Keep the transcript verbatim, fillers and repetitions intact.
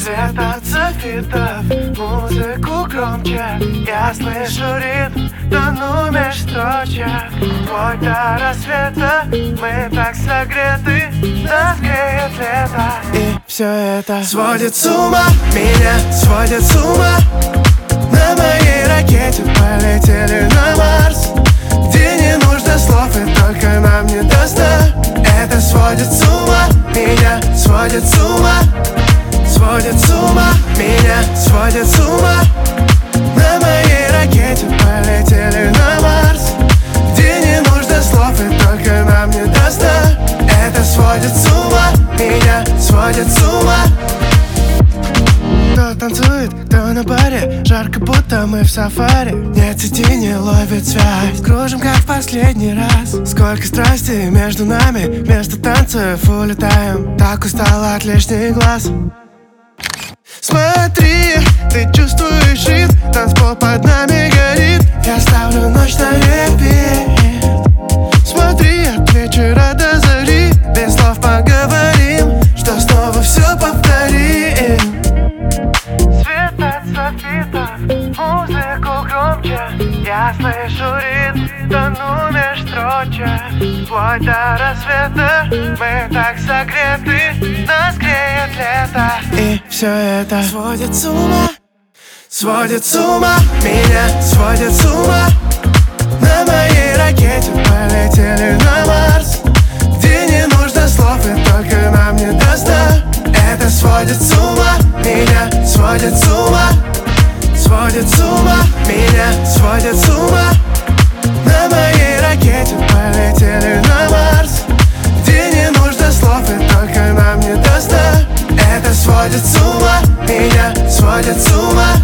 Свет от софитов, музыку громче. Я слышу ритм, тону меж строчек. Твой до рассвета, мы так согреты, нас греет лето. И все это сводит с ума, меня сводит с ума. На моей ракете полетели на Марс, где не нужно слов и только нам не до сна. Это сводит с ума, меня сводит с ума. Сводит с ума, меня сводит с ума. На моей ракете полетели на Марс, где не нужно слов и только нам не до сна. Это сводит с ума, меня сводит с ума. Кто танцует, кто на баре, жарко, будто мы в сафари. Нет сети, не ловит связь, кружим как в последний раз. Сколько страсти между нами, вместо танцев улетаем. Так устала от лишних глаз. Смотри, ты чувствуешь ритм, танцпол под нами горит. Я ставлю ночь на репит. Смотри, от вечера до зари, без слов поговорим, что снова все повторим. Свет от софитов, музыку громче. Я слышу ритм, тону меж строчек. Вплоть до рассвета, мы так согреты, нас греет лето. И все это сводит с ума, сводит с ума, меня сводит с ума. На моей ракете полетели на Марс, где не нужно слов и только нам не до сна. Это сводит с ума, меня сводит с ума. Сводит с ума, меня сводит с ума. На моей ракете полетели на Марс, где не нужно слов и только нам не до сна. Это сводит с ума, меня сводит с ума.